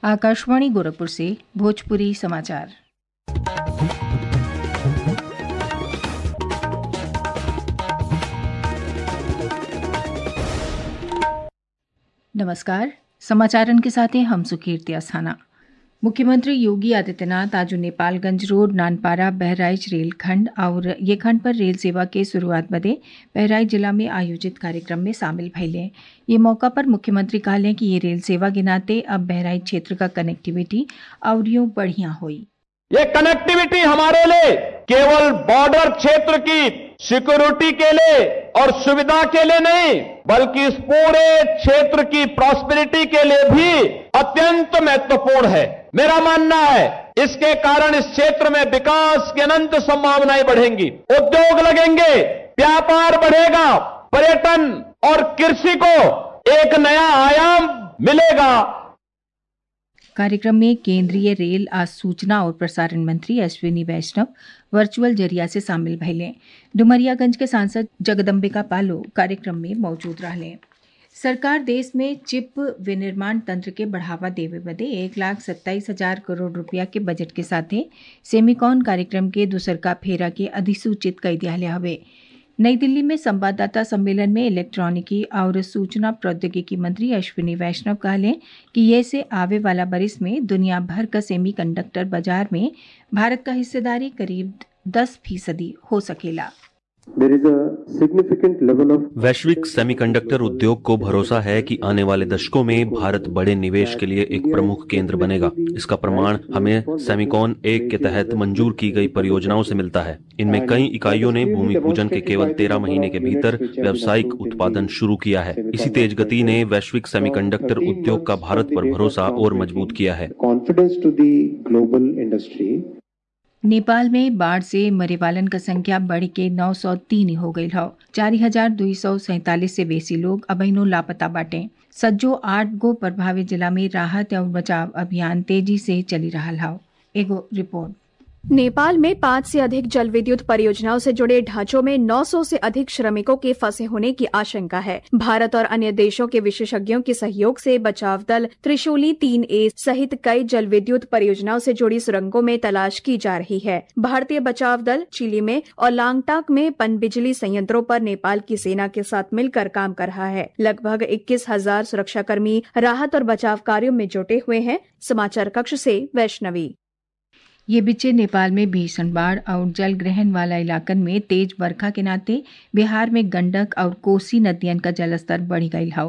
आकाशवाणी गोरखपुर से भोजपुरी समाचार। नमस्कार, समाचारन के साथ हैं हम सुकीर्ति अस्थाना। मुख्यमंत्री योगी आदित्यनाथ आज नेपालगंज रोड नानपारा बहराइच रेलखंड और ये खंड पर रेल सेवा के शुरुआत बदे बहराइच जिला में आयोजित कार्यक्रम में शामिल भइले। ये मौका पर मुख्यमंत्री कहले कि ये रेल सेवा के नाते अब बहराइच क्षेत्र का कनेक्टिविटी और यूं बढ़िया हुई। ये कनेक्टिविटी हमारे लिए केवल बॉर्डर क्षेत्र की सिक्योरिटी के लिए और सुविधा के लिए नहीं, बल्कि इस पूरे क्षेत्र की प्रॉस्पेरिटी के लिए भी अत्यंत महत्वपूर्ण है। मेरा मानना है इसके कारण इस क्षेत्र में विकास की अनंत संभावनाएं बढ़ेंगी, उद्योग लगेंगे, व्यापार बढ़ेगा, पर्यटन और कृषि को एक नया आयाम मिलेगा। कार्यक्रम में केंद्रीय रेल आज सूचना और प्रसारण मंत्री अश्विनी वैष्णव वर्चुअल जरिया से शामिल भइले। डुमरियागंज के सांसद जगदम्बिका पालो कार्यक्रम में मौजूद रहले। सरकार देश में चिप विनिर्माण तंत्र के बढ़ावा देवे बदे 1,27,000 करोड़ रुपया के बजट के साथे सेमिकॉन कार्यक्रम के दूसरका फेरा के अधिसूचित कर दिया हवे। नई दिल्ली में संवाददाता सम्मेलन में इलेक्ट्रॉनिकी और सूचना प्रौद्योगिकी मंत्री अश्विनी वैष्णव कहले कि ये से आवे वाला बरिस में दुनिया भर का सेमीकंडक्टर बाजार में भारत का हिस्सेदारी करीब 10% हो सकेला। वैश्विक सेमीकंडक्टर उद्योग को भरोसा है कि आने वाले दशकों में भारत बड़े निवेश के लिए एक प्रमुख केंद्र बनेगा। इसका प्रमाण हमें सेमिकॉन 1 के तहत मंजूर की गई परियोजनाओं से मिलता है। इनमें कई इकाइयों ने भूमि पूजन के केवल 13 महीने के भीतर व्यावसायिक उत्पादन शुरू किया है। इसी तेज गति ने वैश्विक सेमीकंडक्टर उद्योग का भारत पर भरोसा और मजबूत किया है। नेपाल में बाढ़ से मरे वालन का संख्या बढ़ के 903 हो गई है। 4,247 से बेसी लोग अबहिनो लापता बाटे। सज्जो 8 गो प्रभावित जिला में राहत और बचाव अभियान तेजी से चली रहा है। एगो रिपोर्ट। नेपाल में 5 से अधिक जल विद्युत परियोजनाओं से जुड़े ढांचों में 900 से अधिक श्रमिकों के फंसे होने की आशंका है। भारत और अन्य देशों के विशेषज्ञों के सहयोग से बचाव दल त्रिशूली 3A सहित कई जल विद्युत परियोजनाओं से जुड़ी सुरंगों में तलाश की जा रही है। भारतीय बचाव दल चिली में और लांगटाक में पनबिजली संयंत्रों पर नेपाल की सेना के साथ मिलकर काम कर रहा है। लगभग 21,000 सुरक्षाकर्मी राहत और बचाव कार्यों में जुटे हुए हैं। समाचार कक्ष से वैष्णवी। ये बिचे नेपाल में भीषण बाढ़ और जल ग्रहण वाला इलाकन में तेज बरखा के नाते बिहार में गंडक और कोसी नदियन का जलस्तर बढ़ गई है।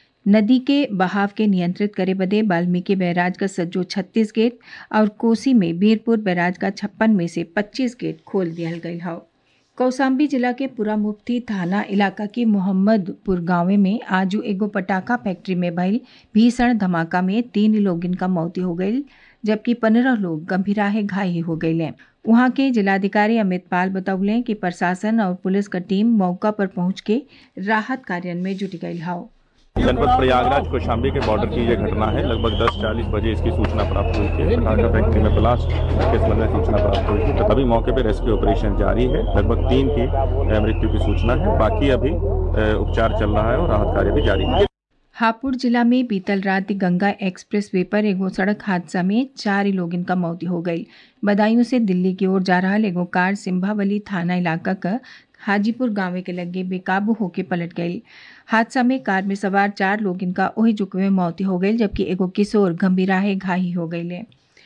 नदी के बहाव के नियंत्रित करे बदे वाल्मीकि बैराज का सज्जो 36 गेट और कोसी में बीरपुर बैराज का 56 में से 25 गेट खोल दिया गई है। कौसाम्बी जिला के पुरा मुफ्ती थाना इलाका के मोहम्मदपुर गाँव में आज एगो पटाखा फैक्ट्री में भइल भीषण धमाका में 3 लोगन का मौत हो गई, जबकि 15 लोग गंभीराहे घायल हो गए। वहां के जिलाधिकारी अमित पाल बतौले कि प्रशासन और पुलिस का टीम मौका पर पहुंच के राहत कार्य में जुट गई है। जनपद प्रयागराज कौशाम्बी के बॉर्डर की ये घटना है। लगभग 10:40 बजे इसकी सूचना प्राप्त हुई थी। पटाखा फैक्ट्री में ब्लास्ट के संबंध में सूचना प्राप्त हुई थी। तो अभी मौके पर रेस्क्यू ऑपरेशन जारी है। लगभग 3 की मृत्यु की सूचना है। बाकी अभी उपचार चल रहा है और राहत कार्य भी जारी है। हापुड़ जिला में बीतल रात गंगा एक्सप्रेस वे पर एगो सड़क हादसा में 4 लोगन का मौत हो गई। बदायूं से दिल्ली की ओर जा रहा एगो कार सिंभावली थाना इलाका का हाजीपुर गांव के लगे बेकाबू होकर पलट गई। हादसा में कार में सवार 4 लोगन का ओही जुके में मौत हो गई, जबकि एगो किशोर गंभीराहे घायल हो गई।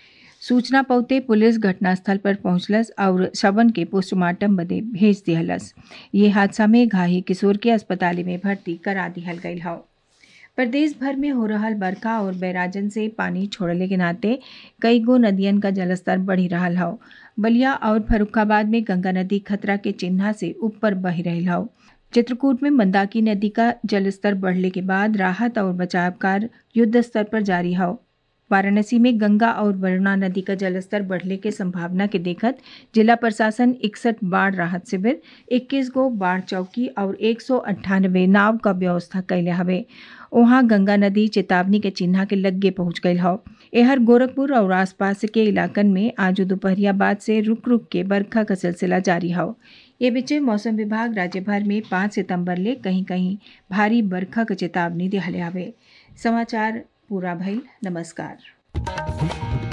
सूचना पौते पुलिस घटनास्थल पर पहुंचलस और शवन के पोस्टमार्टम बदे भेज दिहलस। ये हादसा में घायल किशोर के अस्पताल में भर्ती करा दिहल गई है। प्रदेश भर में हो रहा बरखा और बैराजन से पानी छोड़ले के नाते कई गो नदियन का जलस्तर बढ़ी रहा है। बलिया और फर्रुखाबाद में गंगा नदी खतरा के चिन्ह से ऊपर बह रही है। चित्रकूट में मंदाकिनी नदी का जलस्तर बढ़ने के बाद राहत और बचाव कार्य युद्ध स्तर पर जारी है। वाराणसी में गंगा और वरुणा नदी का जलस्तर बढ़ने के संभावना के देखत जिला प्रशासन 61 बाढ़ राहत शिविर, 21 गो बाढ़ चौकी और 198 नाव का व्यवस्था कैले हवे। वहां गंगा नदी चेतावनी के चिन्ह के लगे पहुंच गई है। एहर गोरखपुर और आसपास के इलाकन में आज दोपहरिया बाद से रुक रुक के बरखा का सिलसिला जारी है। ये बीच मौसम विभाग राज्य भर में 5 सितंबर ले कहीं कहीं भारी बरखा का चेतावनी दिहले हवे। समाचार पूरा भइल। नमस्कार। है।